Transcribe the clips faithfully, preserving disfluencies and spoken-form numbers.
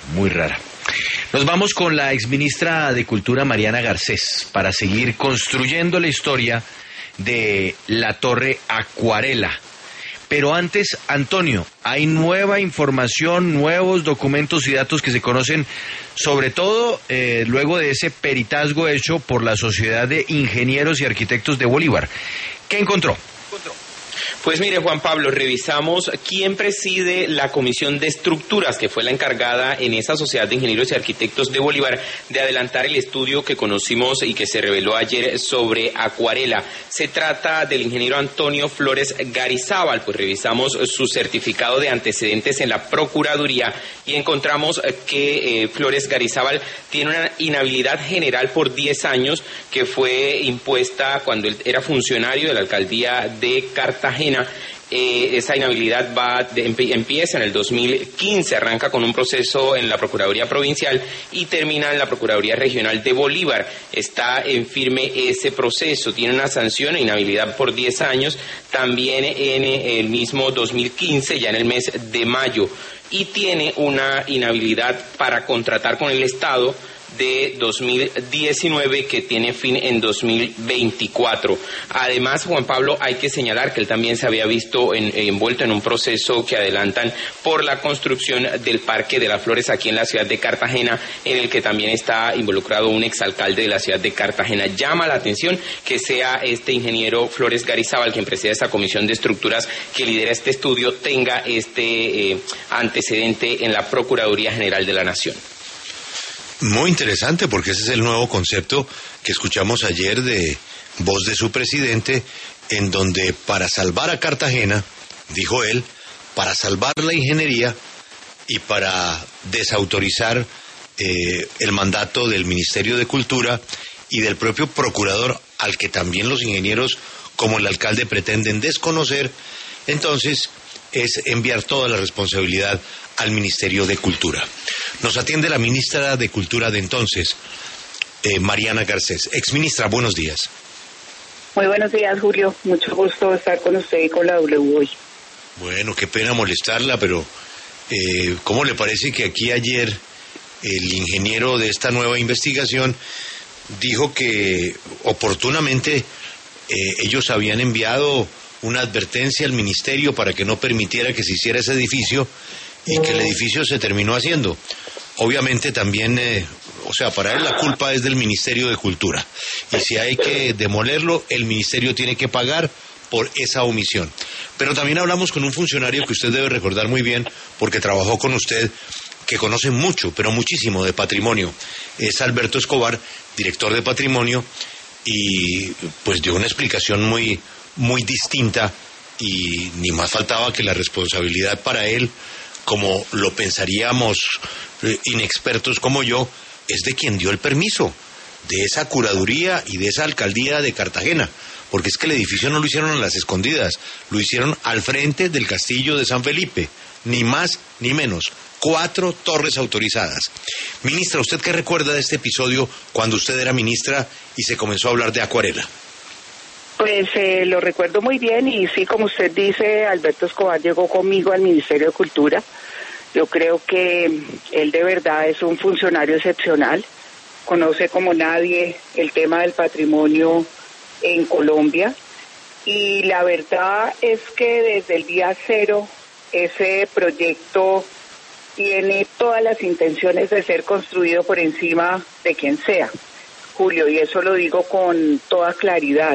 muy rara. Nos vamos con la exministra de Cultura Mariana Garcés para seguir construyendo la historia de la Torre Acuarela. Pero antes, Antonio, hay nueva información, nuevos documentos y datos que se conocen, sobre todo eh, luego de ese peritazgo hecho por la Sociedad de Ingenieros y Arquitectos de Bolívar. ¿Qué encontró? Pues mire, Juan Pablo, revisamos quién preside la Comisión de Estructuras, que fue la encargada en esa Sociedad de Ingenieros y Arquitectos de Bolívar de adelantar el estudio que conocimos y que se reveló ayer sobre Acuarela. Se trata del ingeniero Antonio Flores Garizábal, pues revisamos su certificado de antecedentes en la Procuraduría y encontramos que eh, Flores Garizábal tiene una inhabilidad general por diez años que fue impuesta cuando él era funcionario de la Alcaldía de Cartagena. Eh, esa inhabilidad va de, empieza en el dos mil quince, arranca con un proceso en la Procuraduría Provincial y termina en la Procuraduría Regional de Bolívar. Está en firme ese proceso, tiene una sanción e inhabilidad por diez años, también en el mismo dos mil quince, ya en el mes de mayo, y tiene una inhabilidad para contratar con el Estado de dos mil diecinueve que tiene fin en dos mil veinticuatro. Además, Juan Pablo, hay que señalar que él también se había visto en, envuelto en un proceso que adelantan por la construcción del Parque de las Flores aquí en la ciudad de Cartagena, en el que también está involucrado un exalcalde de la ciudad de Cartagena. Llama la atención que sea este ingeniero Flores Garizábal, quien preside esta comisión de estructuras que lidera este estudio, tenga este eh, antecedente en la Procuraduría General de la Nación. Muy interesante, porque ese es el nuevo concepto que escuchamos ayer de voz de su presidente, en donde para salvar a Cartagena, dijo él, para salvar la ingeniería y para desautorizar eh, el mandato del Ministerio de Cultura y del propio procurador, al que también los ingenieros como el alcalde pretenden desconocer, entonces es enviar toda la responsabilidad al Ministerio de Cultura. Nos atiende la ministra de Cultura de entonces, eh, Mariana Garcés. Exministra, buenos días. Muy buenos días, Julio. Mucho gusto estar con usted y con la W hoy. Bueno, qué pena molestarla, pero eh, ¿cómo le parece que aquí ayer el ingeniero de esta nueva investigación dijo que oportunamente eh, ellos habían enviado una advertencia al ministerio para que no permitiera que se hiciera ese edificio y que el edificio se terminó haciendo? Obviamente también, eh, o sea, para él la culpa es del Ministerio de Cultura. Y si hay que demolerlo, el ministerio tiene que pagar por esa omisión. Pero también hablamos con un funcionario que usted debe recordar muy bien, porque trabajó con usted, que conoce mucho, pero muchísimo de patrimonio. Es Alberto Escobar, director de patrimonio, y pues dio una explicación muy, muy distinta, y ni más faltaba que la responsabilidad para él, como lo pensaríamos eh, inexpertos como yo, es de quien dio el permiso, de esa curaduría y de esa alcaldía de Cartagena, porque es que el edificio no lo hicieron a las escondidas, lo hicieron al frente del castillo de San Felipe, ni más ni menos, cuatro torres autorizadas. Ministra, ¿usted qué recuerda de este episodio cuando usted era ministra y se comenzó a hablar de Acuarela? Pues eh, lo recuerdo muy bien y sí, como usted dice, Alberto Escobar llegó conmigo al Ministerio de Cultura. Yo creo que él de verdad es un funcionario excepcional, conoce como nadie el tema del patrimonio en Colombia y la verdad es que desde el día cero ese proyecto tiene todas las intenciones de ser construido por encima de quien sea, Julio, y eso lo digo con toda claridad.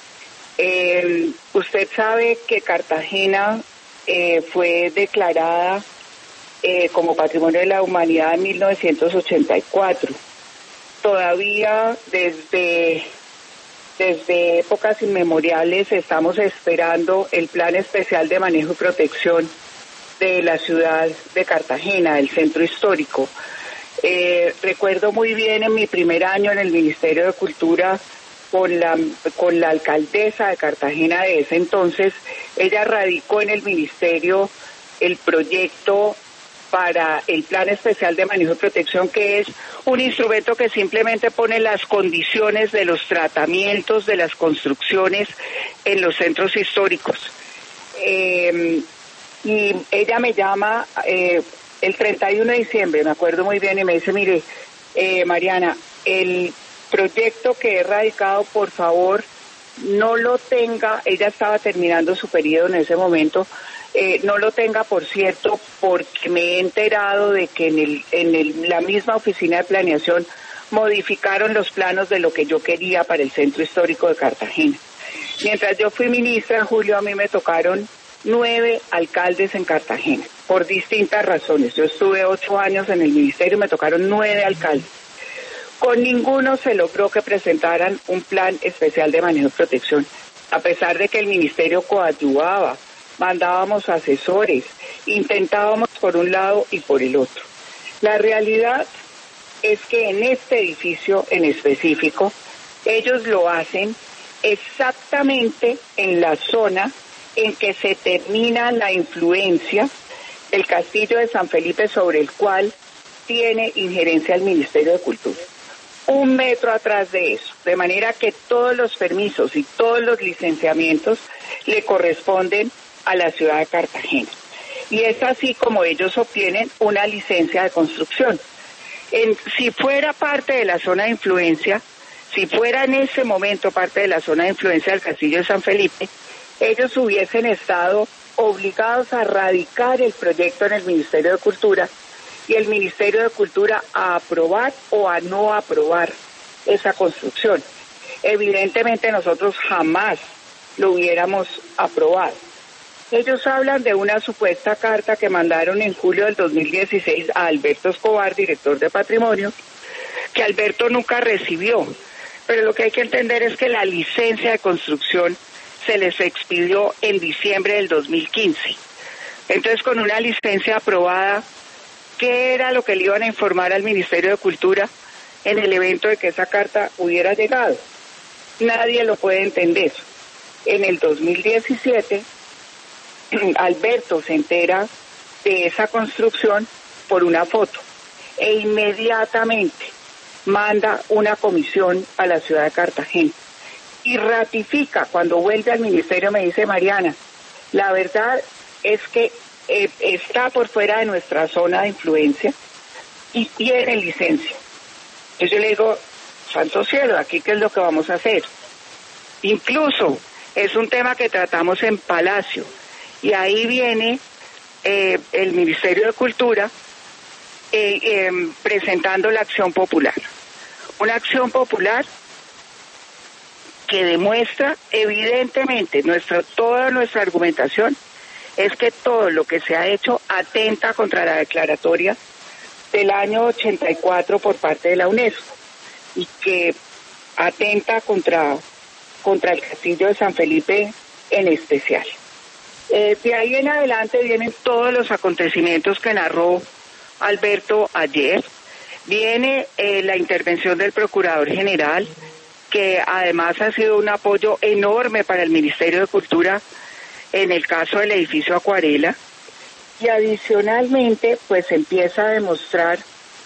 Eh, usted sabe que Cartagena eh, fue declarada eh, como Patrimonio de la Humanidad en mil novecientos ochenta y cuatro. Todavía desde, desde épocas inmemoriales estamos esperando el Plan Especial de Manejo y Protección de la ciudad de Cartagena, del centro histórico. Eh, recuerdo muy bien en mi primer año en el Ministerio de Cultura, con la con la alcaldesa de Cartagena de ese entonces, ella radicó en el ministerio el proyecto para el Plan Especial de Manejo y Protección, que es un instrumento que simplemente pone las condiciones de los tratamientos de las construcciones en los centros históricos. Eh, y ella me llama eh, el treinta y uno de diciembre, me acuerdo muy bien, y me dice, mire, eh, Mariana, el proyecto que he radicado, por favor, no lo tenga, ella estaba terminando su periodo en ese momento, eh, no lo tenga, por cierto, porque me he enterado de que en, el, en el, la misma oficina de planeación modificaron los planos de lo que yo quería para el centro histórico de Cartagena. Mientras yo fui ministra, Julio, a mí me tocaron nueve alcaldes en Cartagena, por distintas razones. Yo estuve ocho años en el ministerio y me tocaron nueve alcaldes. Con ninguno se logró que presentaran un plan especial de manejo y protección, a pesar de que el ministerio coadyuvaba, mandábamos asesores, intentábamos por un lado y por el otro. La realidad es que en este edificio en específico, ellos lo hacen exactamente en la zona en que se termina la influencia del castillo de San Felipe, sobre el cual tiene injerencia el Ministerio de Cultura. Un metro atrás de eso, de manera que todos los permisos y todos los licenciamientos le corresponden a la ciudad de Cartagena. Y es así como ellos obtienen una licencia de construcción. En, si fuera parte de la zona de influencia, si fuera en ese momento parte de la zona de influencia del castillo de San Felipe, ellos hubiesen estado obligados a radicar el proyecto en el Ministerio de Cultura y el Ministerio de Cultura a aprobar o a no aprobar esa construcción. Evidentemente nosotros jamás lo hubiéramos aprobado. Ellos hablan de una supuesta carta que mandaron en julio del dos mil dieciséis a Alberto Escobar, director de Patrimonio, que Alberto nunca recibió. Pero lo que hay que entender es que la licencia de construcción se les expidió en diciembre del dos mil quince. Entonces, con una licencia aprobada, ¿qué era lo que le iban a informar al Ministerio de Cultura en el evento de que esa carta hubiera llegado? Nadie lo puede entender. En el dos mil diecisiete, Alberto se entera de esa construcción por una foto e inmediatamente manda una comisión a la ciudad de Cartagena y ratifica. Cuando vuelve al ministerio me dice, Mariana, la verdad es que eh, está por fuera de nuestra zona de influencia y tiene licencia. Entonces yo le digo, santo cielo, ¿aquí qué es lo que vamos a hacer? Incluso es un tema que tratamos en Palacio y ahí viene eh, el Ministerio de Cultura eh, eh, presentando la acción popular. Una acción popular que demuestra evidentemente nuestra, toda nuestra argumentación es que todo lo que se ha hecho atenta contra la declaratoria del año ochenta y cuatro por parte de la UNESCO y que atenta contra, contra el castillo de San Felipe en especial. Eh, de ahí en adelante vienen todos los acontecimientos que narró Alberto ayer. Viene eh, la intervención del Procurador General, que además ha sido un apoyo enorme para el Ministerio de Cultura en el caso del edificio Acuarela, y adicionalmente pues empieza a demostrar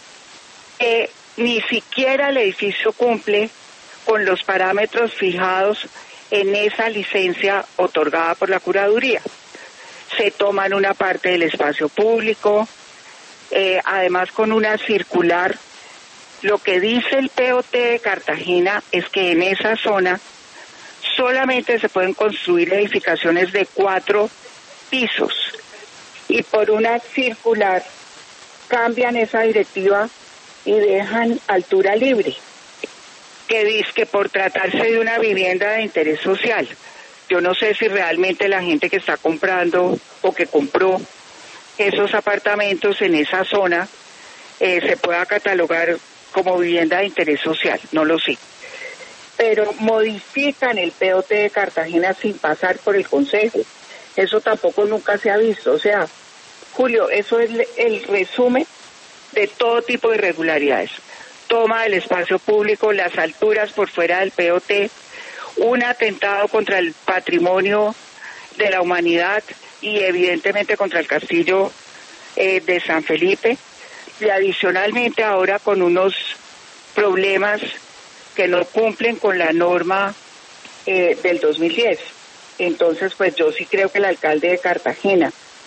que ni siquiera el edificio cumple con los parámetros fijados en esa licencia otorgada por la Curaduría. Se toman una parte del espacio público, eh, además con una circular. Lo que dice el P O T de Cartagena es que en esa zona solamente se pueden construir edificaciones de cuatro pisos y por una circular cambian esa directiva y dejan altura libre, que dice que por tratarse de una vivienda de interés social. Yo no sé si realmente la gente que está comprando o que compró esos apartamentos en esa zona eh, se pueda catalogar como vivienda de interés social, no lo sé. Pero modifican el P O T de Cartagena sin pasar por el Consejo. Eso tampoco nunca se ha visto. O sea, Julio, eso es el resumen de todo tipo de irregularidades. Toma del espacio público, las alturas por fuera del P O T, un atentado contra el patrimonio de la humanidad y evidentemente contra el castillo eh, de San Felipe, y adicionalmente ahora con unos problemas que no cumplen con la norma eh, del dos mil diez. Entonces, pues yo sí creo que el alcalde de Cartagena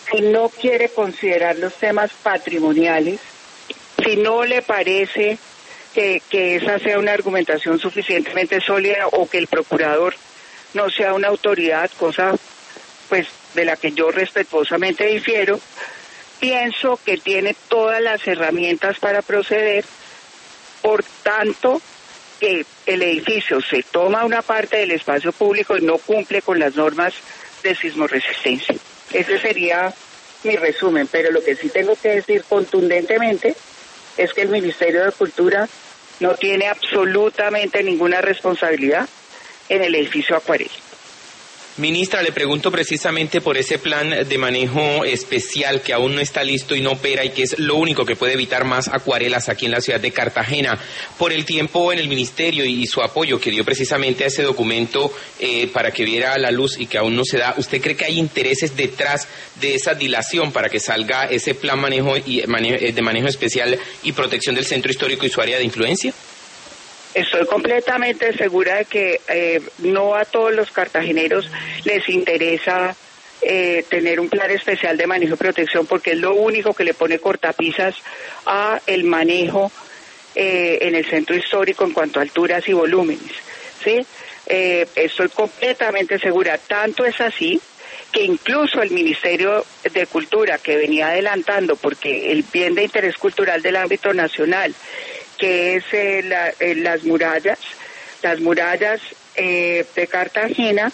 si no quiere considerar los temas patrimoniales, si no le parece que, que esa sea una argumentación suficientemente sólida o que el procurador no sea una autoridad, cosa pues de la que yo respetuosamente difiero, pienso que tiene todas las herramientas para proceder, por tanto que el edificio se toma una parte del espacio público y no cumple con las normas de sismoresistencia. Ese sería mi resumen, pero lo que sí tengo que decir contundentemente es que el Ministerio de Cultura no tiene absolutamente ninguna responsabilidad en el edificio Acuarela. Ministra, le pregunto precisamente por ese plan de manejo especial que aún no está listo y no opera y que es lo único que puede evitar más acuarelas aquí en la ciudad de Cartagena. Por el tiempo en el ministerio y su apoyo que dio precisamente a ese documento eh, para que viera la luz y que aún no se da, ¿usted cree que hay intereses detrás de esa dilación para que salga ese plan manejo y manejo, de manejo especial y protección del centro histórico y su área de influencia? Estoy completamente segura de que eh, no a todos los cartageneros les interesa eh, tener un plan especial de manejo y protección, porque es lo único que le pone cortapisas a el manejo eh, en el centro histórico en cuanto a alturas y volúmenes, ¿sí? Eh, estoy completamente segura, tanto es así que incluso el Ministerio de Cultura, que venía adelantando, porque el bien de interés cultural del ámbito nacional, que es eh, la, eh, las murallas, las murallas eh, de Cartagena,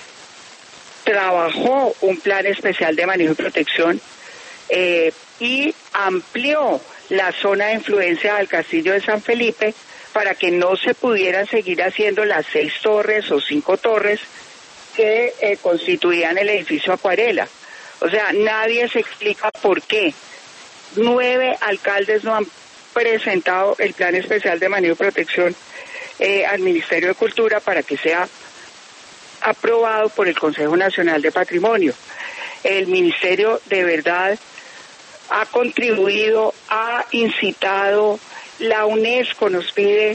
trabajó un plan especial de manejo y protección eh, y amplió la zona de influencia del Castillo de San Felipe para que no se pudieran seguir haciendo las seis torres o cinco torres que eh, constituían el edificio Acuarela. O sea, nadie se explica por qué nueve alcaldes no han presentado el plan especial de manejo y protección eh, al Ministerio de Cultura para que sea aprobado por el Consejo Nacional de Patrimonio. El Ministerio de verdad ha contribuido, ha incitado, la UNESCO nos pide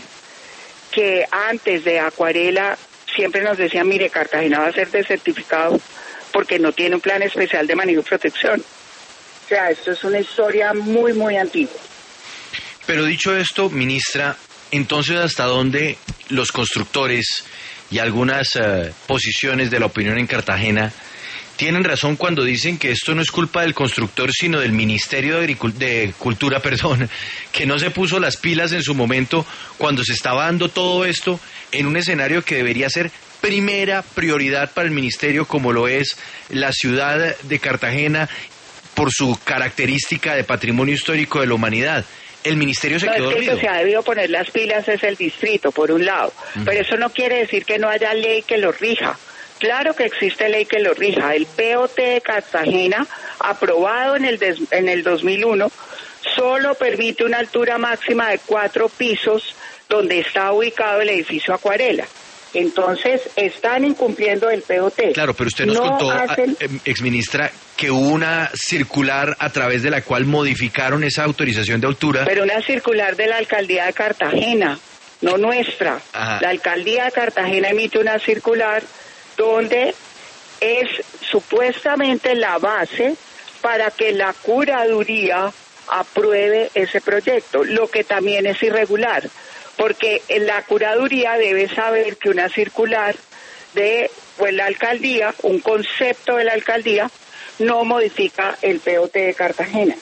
que antes de Acuarela siempre nos decían, mire, Cartagena va a ser desertificado porque no tiene un plan especial de manejo y protección. O sea, esto es una historia muy, muy antigua. Pero dicho esto, ministra, entonces ¿hasta dónde los constructores y algunas uh, posiciones de la opinión en Cartagena tienen razón cuando dicen que esto no es culpa del constructor, sino del Ministerio de, Agricul- de Cultura, perdón, que no se puso las pilas en su momento cuando se estaba dando todo esto en un escenario que debería ser primera prioridad para el ministerio, como lo es la ciudad de Cartagena por su característica de patrimonio histórico de la humanidad? El ministerio se no, quedó es que dormido. El que se ha debido poner las pilas es el distrito, por un lado. Uh-huh. Pero eso no quiere decir que no haya ley que lo rija. Claro que existe ley que lo rija. El P O T de Cartagena, aprobado en el, des, en el dos mil uno, solo permite una altura máxima de cuatro pisos donde está ubicado el edificio Acuarela. Entonces, están incumpliendo el P O T. Claro, pero usted nos no contó, hacen... exministra, que hubo una circular a través de la cual modificaron esa autorización de altura. Pero una circular de la Alcaldía de Cartagena, no nuestra. Ajá. La Alcaldía de Cartagena emite una circular donde es supuestamente la base para que la curaduría apruebe ese proyecto, lo que también es irregular, porque la curaduría debe saber que una circular de pues, la alcaldía, un concepto de la alcaldía, no modifica el P O T de Cartagena.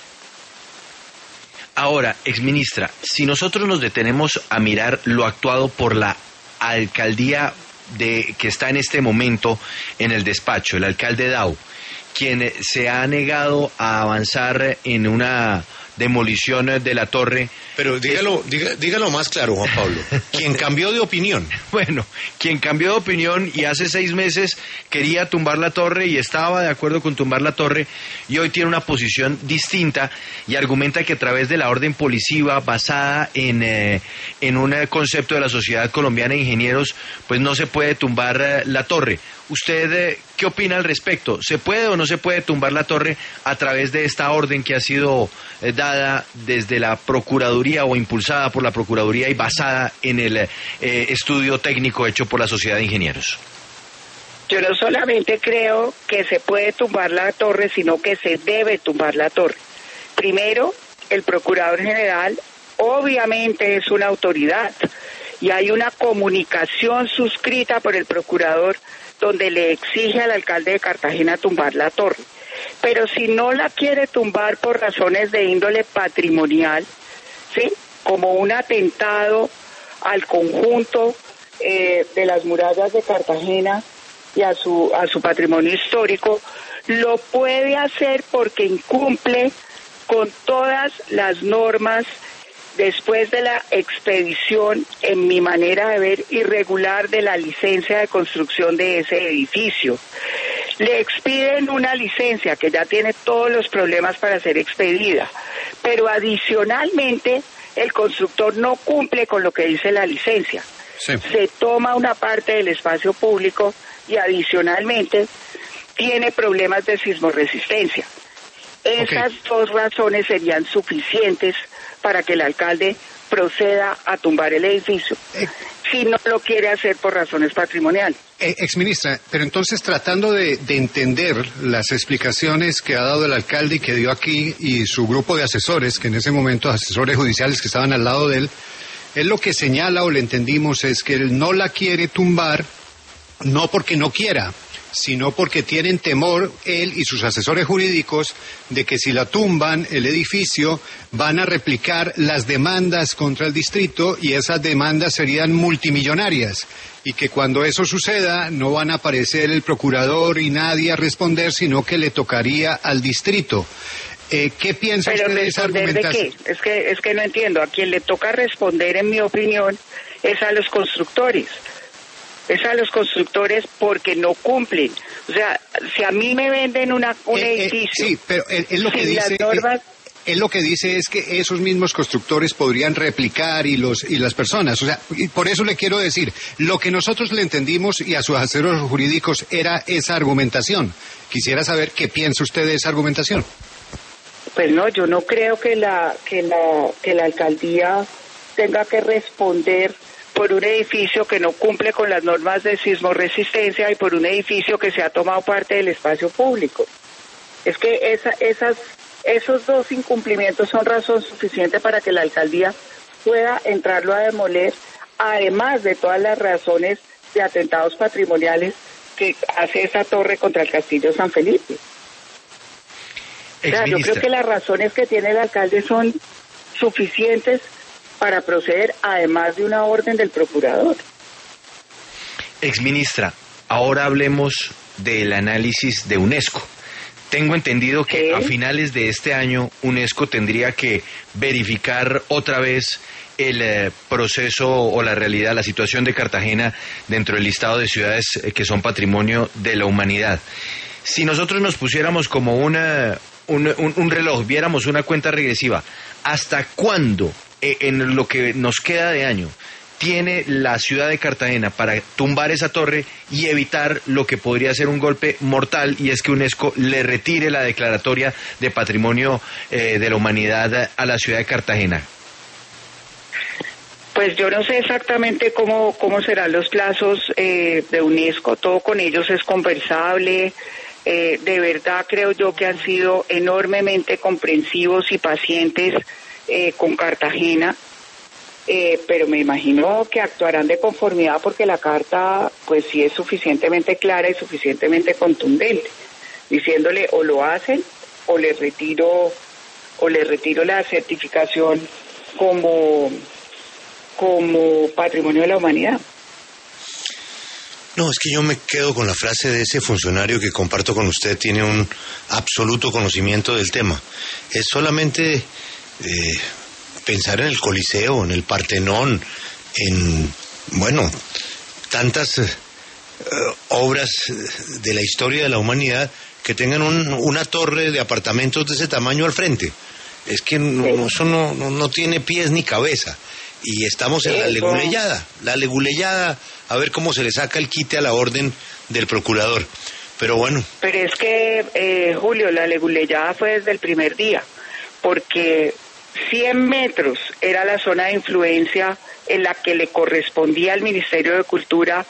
Ahora, exministra, si nosotros nos detenemos a mirar lo actuado por la alcaldía de que está en este momento en el despacho, el alcalde Dao, quien se ha negado a avanzar en una demolición de la torre. Pero dígalo, diga, dígalo más claro, Juan Pablo. ¿Quién cambió de opinión? Bueno, quien cambió de opinión y hace seis meses quería tumbar la torre y estaba de acuerdo con tumbar la torre y hoy tiene una posición distinta y argumenta que a través de la orden policiva basada en, eh, en un concepto de la Sociedad Colombiana de Ingenieros, pues no se puede tumbar eh, la torre. ¿Usted eh, qué opina al respecto? ¿Se puede o no se puede tumbar la torre a través de esta orden que ha sido eh, dada desde la Procuraduría o impulsada por la Procuraduría y basada en el eh, estudio técnico hecho por la Sociedad de Ingenieros? Yo no solamente creo que se puede tumbar la torre, sino que se debe tumbar la torre. Primero, el Procurador General obviamente es una autoridad y hay una comunicación suscrita por el Procurador donde le exige al alcalde de Cartagena tumbar la torre. Pero si no la quiere tumbar por razones de índole patrimonial, ¿sí?, como un atentado al conjunto eh, de las murallas de Cartagena y a su a su patrimonio histórico, lo puede hacer porque incumple con todas las normas después de la expedición, en mi manera de ver, irregular de la licencia de construcción de ese edificio. Le expiden una licencia que ya tiene todos los problemas para ser expedida, pero adicionalmente el constructor no cumple con lo que dice la licencia. Sí. Se toma una parte del espacio público y adicionalmente tiene problemas de sismoresistencia. Esas okay. dos razones serían suficientes para que el alcalde proceda a tumbar el edificio, eh, si no lo quiere hacer por razones patrimoniales. Eh, exministra, pero entonces tratando de, de entender las explicaciones que ha dado el alcalde y que dio aquí y su grupo de asesores, que en ese momento asesores judiciales que estaban al lado de él, él lo que señala o le entendimos es que él no la quiere tumbar, no porque no quiera, sino porque tienen temor, él y sus asesores jurídicos, de que si la tumban, el edificio, van a replicar las demandas contra el distrito y esas demandas serían multimillonarias. Y que cuando eso suceda, no van a aparecer el procurador y nadie a responder, sino que le tocaría al distrito. Eh, ¿Qué piensa Pero usted de esa argumentación? ¿De qué? Es que, es que no entiendo. A quien le toca responder, en mi opinión, es a los constructores. Es a los constructores porque no cumplen. O sea, si a mí me venden una, un eh, edificio... Eh, sí, pero él, él lo que dice... Las normas, Él lo que dice es que esos mismos constructores podrían replicar y los y las personas. O sea, y por eso le quiero decir, lo que nosotros le entendimos y a sus asesores jurídicos era esa argumentación. Quisiera saber qué piensa usted de esa argumentación. Pues no, yo no creo que la que la que la alcaldía tenga que responder por un edificio que no cumple con las normas de sismoresistencia y por un edificio que se ha tomado parte del espacio público. Es que esa, esas, esos dos incumplimientos son razón suficiente para que la alcaldía pueda entrarlo a demoler, además de todas las razones de atentados patrimoniales que hace esa torre contra el Castillo San Felipe. O sea, yo creo que las razones que tiene el alcalde son suficientes para proceder, además de una orden del procurador. Exministra, ahora hablemos del análisis de UNESCO. Tengo entendido que ¿Qué? a finales de este año UNESCO tendría que verificar otra vez el eh, proceso o la realidad, la situación de Cartagena dentro del listado de ciudades eh, que son patrimonio de la humanidad. Si nosotros nos pusiéramos como una, un, un, un reloj, viéramos una cuenta regresiva, ¿hasta cuándo, eh, en lo que nos queda de año, tiene la ciudad de Cartagena para tumbar esa torre y evitar lo que podría ser un golpe mortal, y es que UNESCO le retire la declaratoria de patrimonio eh, de la humanidad a la ciudad de Cartagena? Pues yo no sé exactamente cómo cómo serán los plazos eh, de UNESCO, todo con ellos es conversable. Eh, de verdad creo yo que han sido enormemente comprensivos y pacientes eh, con Cartagena. Eh, pero me imagino que actuarán de conformidad porque la carta pues sí es suficientemente clara y suficientemente contundente, diciéndole o lo hacen o les retiro o les retiro la certificación como como patrimonio de la humanidad. No, es que yo me quedo con la frase de ese funcionario que comparto con usted, tiene un absoluto conocimiento del tema. Es solamente eh, pensar en el Coliseo, en el Partenón, en, bueno, tantas eh, obras de la historia de la humanidad que tengan un, una torre de apartamentos de ese tamaño al frente. Es que no, eso no, no, no tiene pies ni cabeza. Y estamos en la leguleyada, la leguleyada, a ver cómo se le saca el quite a la orden del procurador. Pero bueno. Pero es que, eh, Julio, la leguleyada fue desde el primer día, porque cien metros era la zona de influencia en la que le correspondía al Ministerio de Cultura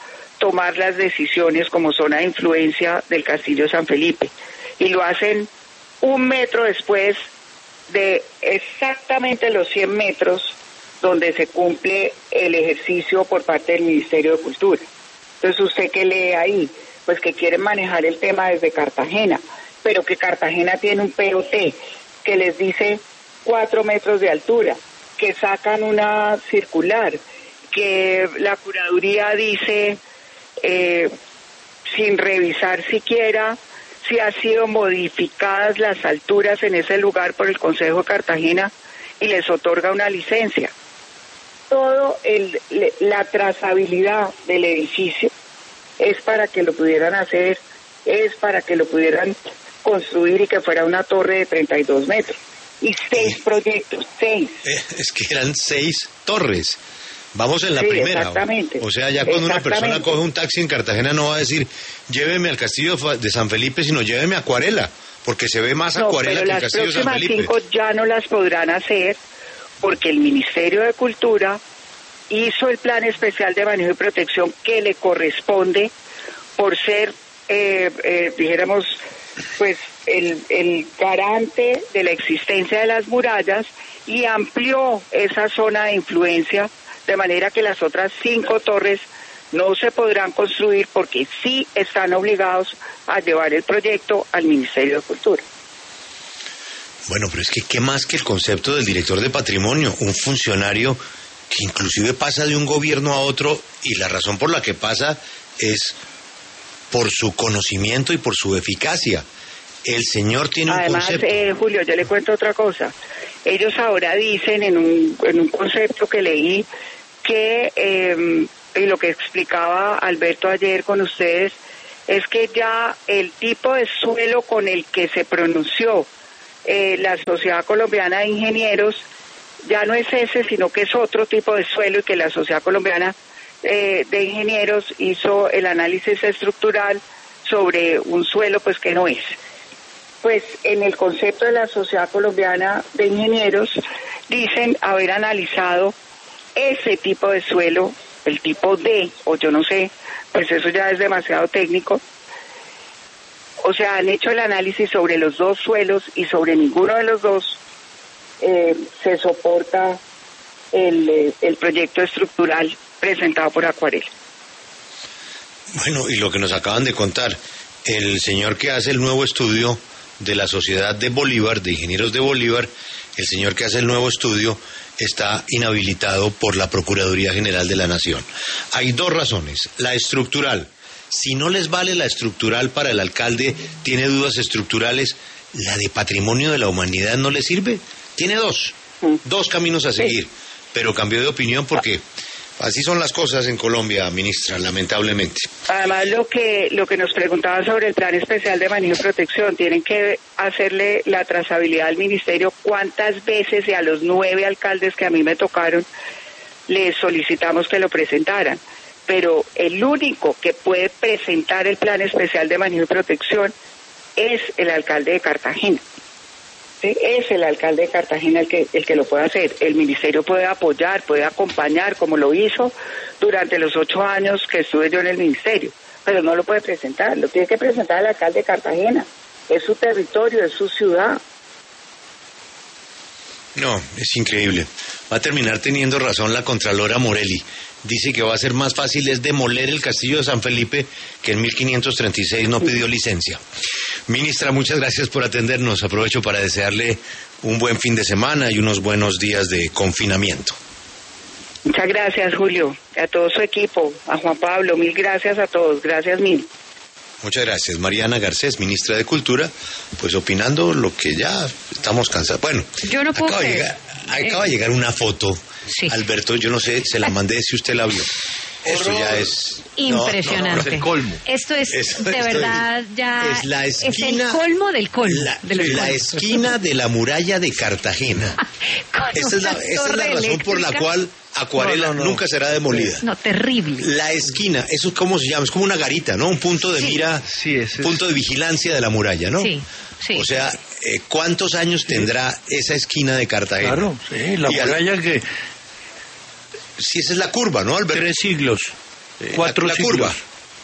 tomar las decisiones como zona de influencia del Castillo San Felipe. Y lo hacen un metro después de exactamente los cien metros donde se cumple el ejercicio por parte del Ministerio de Cultura. Entonces, ¿usted qué lee ahí? Pues que quieren manejar el tema desde Cartagena, pero que Cartagena tiene un P O T que les dice cuatro metros de altura, que sacan una circular, que la curaduría dice, eh, sin revisar siquiera si han sido modificadas las alturas en ese lugar por el Consejo de Cartagena y les otorga una licencia. Todo el, la trazabilidad del edificio es para que lo pudieran hacer, es para que lo pudieran construir y que fuera una torre de treinta y dos metros. Y seis proyectos, seis. Eh, es que eran seis torres. Vamos en la sí, primera. Exactamente. O sea, ya cuando una persona coge un taxi en Cartagena no va a decir, lléveme al Castillo de San Felipe, sino lléveme a Acuarela, porque se ve más no, Acuarela que el Castillo de San Felipe. Las próximas cinco ya no las podrán hacer porque el Ministerio de Cultura hizo el plan especial de manejo y protección que le corresponde por ser, eh, eh, dijéramos, pues el, el garante de la existencia de las murallas y amplió esa zona de influencia de manera que las otras cinco torres no se podrán construir porque sí están obligados a llevar el proyecto al Ministerio de Cultura. Bueno, pero es que ¿qué más que el concepto del director de patrimonio? Un funcionario que inclusive pasa de un gobierno a otro y la razón por la que pasa es por su conocimiento y por su eficacia. El señor tiene un Además, concepto. Eh, Julio, yo le cuento otra cosa. Ellos ahora dicen en un, en un concepto que leí que, eh, y lo que explicaba Alberto ayer con ustedes, es que ya el tipo de suelo con el que se pronunció eh, la Sociedad Colombiana de Ingenieros ya no es ese, sino que es otro tipo de suelo y que la Sociedad Colombiana eh, de Ingenieros hizo el análisis estructural sobre un suelo pues que no es. Pues en el concepto de la Sociedad Colombiana de Ingenieros dicen haber analizado ese tipo de suelo, el tipo D, o yo no sé, pues eso ya es demasiado técnico. O sea, han hecho el análisis sobre los dos suelos y sobre ninguno de los dos eh, se soporta el, el proyecto estructural presentado por Acuarela. Bueno, y lo que nos acaban de contar, el señor que hace el nuevo estudio de la Sociedad de Bolívar, de Ingenieros de Bolívar, el señor que hace el nuevo estudio está inhabilitado por la Procuraduría General de la Nación. Hay dos razones. La estructural. Si no les vale la estructural para el alcalde, tiene dudas estructurales, ¿la de patrimonio de la humanidad no le sirve? Tiene dos. Dos caminos a seguir. Pero cambió de opinión porque así son las cosas en Colombia, ministra, lamentablemente. Además, lo que lo que nos preguntaban sobre el plan especial de manejo y protección, tienen que hacerle la trazabilidad al ministerio cuántas veces y a los nueve alcaldes que a mí me tocaron les solicitamos que lo presentaran. Pero el único que puede presentar el plan especial de manejo y protección es el alcalde de Cartagena. ¿Sí? Es el alcalde de Cartagena el que, el que lo puede hacer. El ministerio puede apoyar, puede acompañar, como lo hizo durante los ocho años que estuve yo en el ministerio, pero no lo puede presentar, lo tiene que presentar el alcalde de Cartagena. Es su territorio, es su ciudad. No, es increíble. Va a terminar teniendo razón la Contralora Morelli. Dice que va a ser más fácil es demoler el Castillo de San Felipe, que en mil quinientos treinta y seis no pidió licencia. Ministra, muchas gracias por atendernos. Aprovecho para desearle un buen fin de semana y unos buenos días de confinamiento. Muchas gracias, Julio, a todo su equipo, a Juan Pablo, mil gracias a todos, gracias mil. Muchas gracias. Mariana Garcés, ministra de Cultura, pues opinando lo que ya estamos cansados. Bueno, yo no puedo acaba, de llegar, acaba de llegar una foto, sí. Alberto, yo no sé, se la mandé si usted la vio. Esto ya es... impresionante. No, no, no, es el colmo. Esto es, Esto, de esto verdad, es, ya... Es la esquina... Es el colmo del colmo. La, de los la colmos. esquina de la muralla de Cartagena. Esa es la, esa es la razón por la cual Acuarela no, no, no. nunca será demolida. No, terrible. La esquina, eso es como se llama, es como una garita, ¿no? Un punto de sí. mira, sí, es, punto de vigilancia de la muralla, ¿no? Sí, sí. O sea, eh, ¿cuántos años tendrá sí. esa esquina de Cartagena? Claro, sí, la y muralla al... que... Sí, esa es la curva, ¿no, Alberto? Tres siglos, eh, cuatro la, la siglos. curva.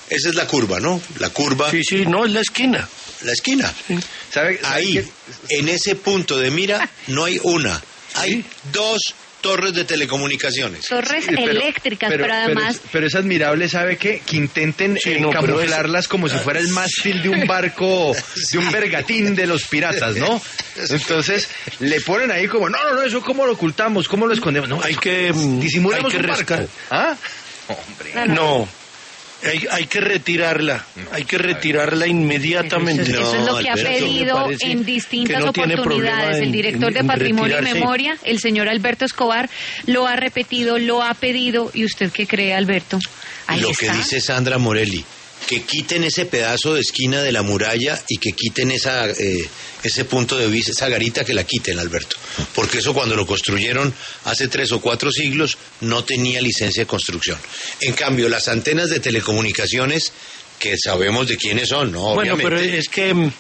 esa es la curva, ¿no? La curva, Sí, sí, no, es la esquina. la esquina. ¿Sabe, sabe Ahí, qué? en ese punto de mira, no hay una, hay dos torres de telecomunicaciones. Torres Sí, pero- eléctricas, pero, además... Pero es, pero es admirable, ¿sabe qué? Que intenten Sí, eh, no, pero camuflarlas como si fuera el mástil de un barco, de un bergatín de los piratas, ¿no? Entonces, le ponen ahí como, no, no, no, eso cómo lo ocultamos, cómo lo escondemos. No, Hay eso- que, mm, disimulemos hay que un barco. resca- ¿Ah? Hombre. No, no. No, hay, hay que retirarla, hay que retirarla inmediatamente. Eso, es- eso es lo No, que ha Alberto, pedido me parece en distintas que no tiene oportunidades problema en- el director en- de en Patrimonio y retirarse. Memoria, el señor Alberto Escobar, lo ha repetido, lo ha pedido. ¿Y usted qué cree, Alberto? Ahí Lo está. que dice Sandra Morelli, que quiten ese pedazo de esquina de la muralla y que quiten esa eh, ese punto de vista, esa garita, que la quiten, Alberto. Porque eso cuando lo construyeron hace tres o cuatro siglos no tenía licencia de construcción. En cambio, las antenas de telecomunicaciones, que sabemos de quiénes son, ¿no? Bueno, Obviamente. pero es que... mm,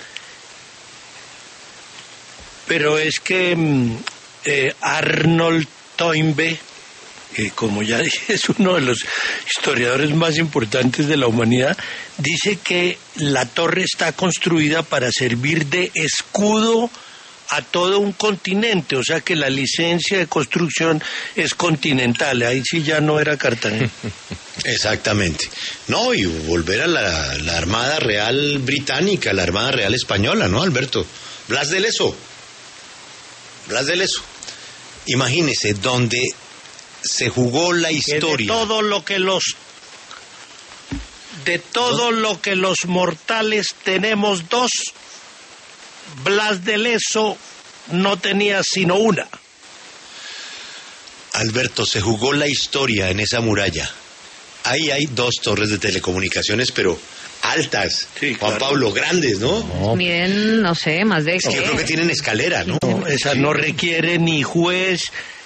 Pero es que mm, eh, Arnold Toynbee, que como ya dije es uno de los historiadores más importantes de la humanidad, dice que la torre está construida para servir de escudo a todo un continente, o sea que la licencia de construcción es continental, ahí sí ya no era Cartagena. Exactamente. No, y volver a la, la Armada Real Británica, la Armada Real Española, ¿no, Alberto? Blas de Lezo. Blas de Lezo. Imagínese, donde se jugó la Que de historia. todo lo que los de todo lo que los mortales tenemos dos, Blas de Lezo no tenía sino una. Alberto, se jugó la historia en esa muralla. Ahí hay dos torres de telecomunicaciones, pero altas. Sí, Juan claro. Pablo, grandes, ¿no? Miden, no sé, más de... Es que yo creo que tienen escalera, ¿no? No, esa no requiere ni juez.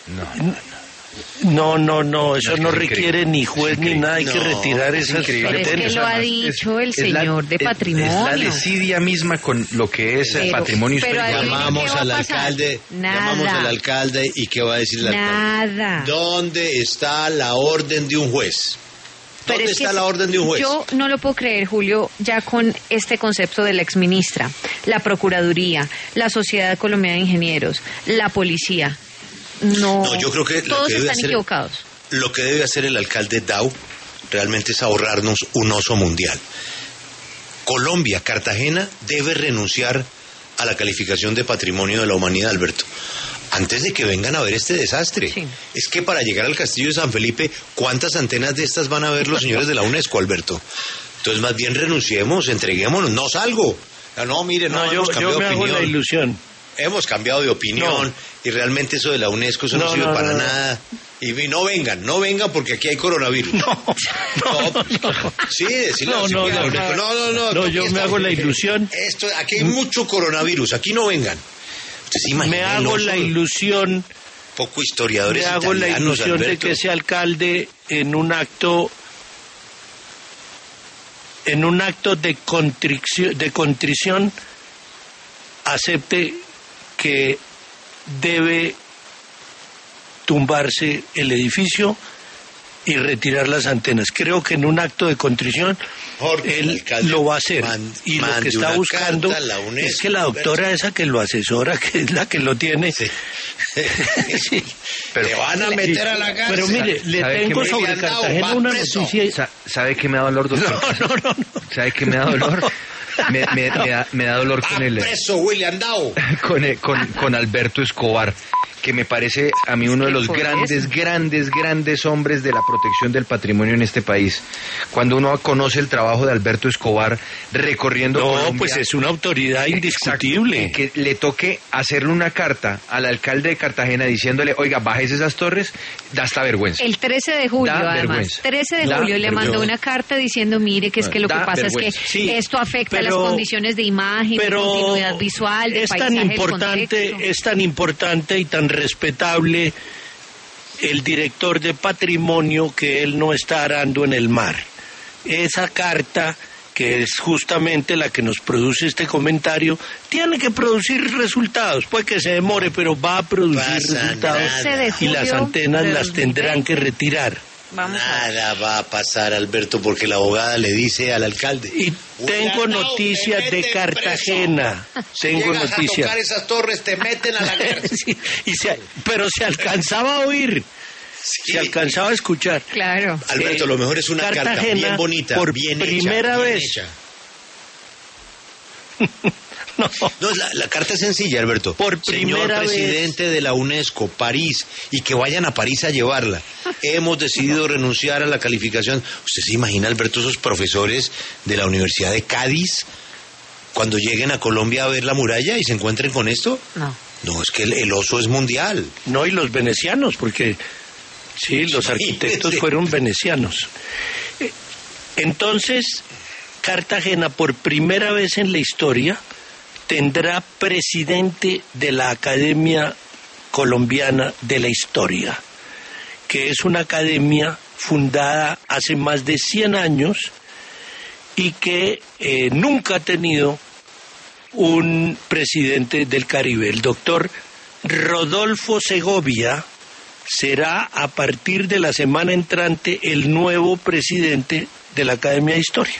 No, no, no, eso No, es que no es requiere increíble. ni juez ni nada, hay que No, retirar es esas increíble. Pero es que antenas. lo ha Además, dicho el es la- señor de es- patrimonio. Es la desidia misma con lo que es el Pero- patrimonio pero histórico. adivine Llamamos qué va a al pasar. alcalde, Nada. llamamos al alcalde y ¿qué va a decir el alcalde? Nada. ¿Dónde está la orden de un juez? Pero ¿Dónde es que está la orden de un juez? Yo no lo puedo creer, Julio, ya con este concepto de la exministra, la Procuraduría, la Sociedad Colombiana de Ingenieros, la Policía. No, No, yo creo que lo todos que debe están hacer- equivocados. Lo que debe hacer el alcalde Dau realmente es ahorrarnos un oso mundial. Colombia, Cartagena, debe renunciar a la calificación de patrimonio de la humanidad, Alberto, antes de que vengan a ver este desastre. Sí. Es que para llegar al castillo de San Felipe, ¿cuántas antenas de estas van a ver los señores de la UNESCO, Alberto? Entonces, más bien renunciemos, entreguémonos, no salgo. Ah, No, mire, no, No, hemos yo, cambiado yo de me hago opinión. la ilusión. Hemos cambiado de opinión No. y realmente eso de la UNESCO eso no, No, sirve no, para no. nada. Y, y no vengan, no vengan porque aquí hay coronavirus. No, no, no. Sí, decirle No, así, no, cuida, no, Alberto. no, no, no. No, aquí yo me estamos. hago la ilusión. Esto, aquí hay mucho coronavirus, aquí no vengan. Usted se imagina Me el hago oso, la ilusión, poco historiadores me hago la italianos, ilusión de Alberto. que ese alcalde en un acto en un acto de contrición, de contrición acepte que debe tumbarse el edificio y retirar las antenas. Creo que en un acto de contrición Jorge, el él alcalde, lo va a hacer. man- y lo mande que está una buscando carta a la UNESCO, es que la doctora esa que lo asesora, que es la que lo tiene, Sí. sí. Pero- Te van a meter a la cárcel. Pero mire, le ¿Sabe tengo qué me- sobre Andao, Cartagena va una preso. noticia. Sa- ¿Sabe qué me da dolor, doctor? No, no, no, no. ¿Sabe qué me da dolor? Me, me- me da, me da dolor Va con el, preso, William Dao. con, el- con, con Alberto Escobar, que me parece a mí uno de los por grandes, eso. grandes, grandes hombres de la protección del patrimonio en este país. Cuando uno conoce el trabajo de Alberto Escobar recorriendo No, Colombia, pues es una autoridad indiscutible. Exacto, y que le toque hacerle una carta al alcalde de Cartagena diciéndole, oiga, bajes esas torres, da hasta vergüenza. El trece de julio, Da además. vergüenza. trece de Da julio le mandó vergüenza. una carta diciendo, mire, que es que lo que Da pasa vergüenza. es que Sí, esto afecta pero- las condiciones de imagen, de Pero continuidad visual, de es tan paisaje, del importante, contexto. es tan importante y tan respetable el director de patrimonio que él no está arando en el mar. Esa carta, que es justamente la que nos produce este comentario, tiene que producir resultados. Puede que se demore, pero va a producir Pasa resultados nada. trece de y las julio antenas de las tendrán que dos mil veinte. retirar. Vamos a ver. Nada va a pasar, Alberto, porque la abogada le dice al alcalde. Y tengo "Ulanao, noticias te de meten Cartagena. preso. Tengo Llegas noticias. a tocar esas torres, te meten a la cárcel". Sí, y se- pero se alcanzaba a oír, Sí. se alcanzaba a escuchar. Claro. Alberto, Eh, lo mejor es una carta Cartagena, bien bonita, por bien primera hecha, bien vez. hecha. No, No, la, la carta es sencilla, Alberto. Por Señor primera presidente de la UNESCO, París, y que vayan a París a llevarla. Hemos decidido renunciar a la calificación. ¿Usted se imagina, Alberto, esos profesores de la Universidad de Cádiz, cuando lleguen a Colombia a ver la muralla y se encuentren con esto? No. No, es que el, el oso es mundial. no, y los venecianos, porque sí, los arquitectos fueron venecianos. Eh, Entonces, Cartagena, por primera vez en la historia, tendrá presidente de la Academia Colombiana de la Historia, que es una academia fundada hace más de cien años y que eh, nunca ha tenido un presidente del Caribe. El doctor Rodolfo Segovia será a partir de la semana entrante el nuevo presidente de la Academia de Historia.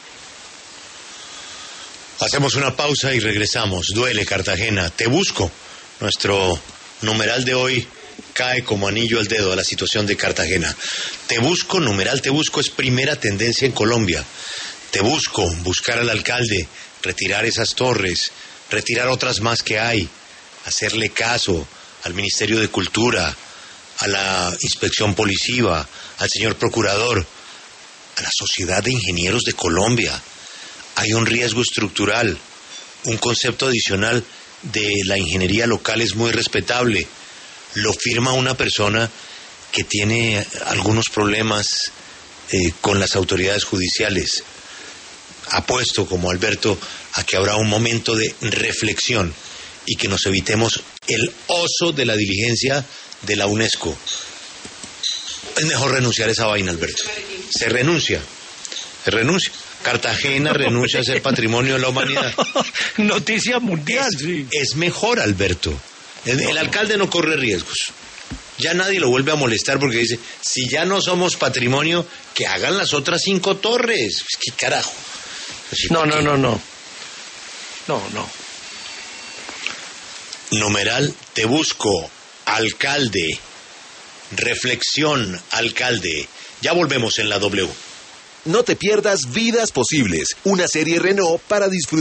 Hacemos una pausa y regresamos. Duele, Cartagena. Te busco. Nuestro numeral de hoy cae como anillo al dedo a la situación de Cartagena. Te busco, numeral te busco, es primera tendencia en Colombia. Te busco, buscar al alcalde, retirar esas torres, retirar otras más que hay, hacerle caso al Ministerio de Cultura, a la Inspección Policiva, al señor Procurador, a la Sociedad de Ingenieros de Colombia. Hay un riesgo estructural, un concepto adicional de la ingeniería local es muy respetable. Lo firma una persona que tiene algunos problemas eh, con las autoridades judiciales. Apuesto, como Alberto, a que habrá un momento de reflexión y que nos evitemos el oso de la diligencia de la UNESCO. Es mejor renunciar a esa vaina, Alberto. Se renuncia, se renuncia. Cartagena renuncia a ser patrimonio de la humanidad. Noticia mundial, Es, sí. es mejor, Alberto. El, el alcalde no corre riesgos. Ya nadie lo vuelve a molestar porque dice, si ya no somos patrimonio, que hagan las otras cinco torres. Pues, ¿qué carajo? Así No, que- no, no, no. No, no. Numeral, te busco, alcalde. Reflexión, alcalde. Ya volvemos en la W. No te pierdas Vidas Posibles, una serie Renault para disfrutar.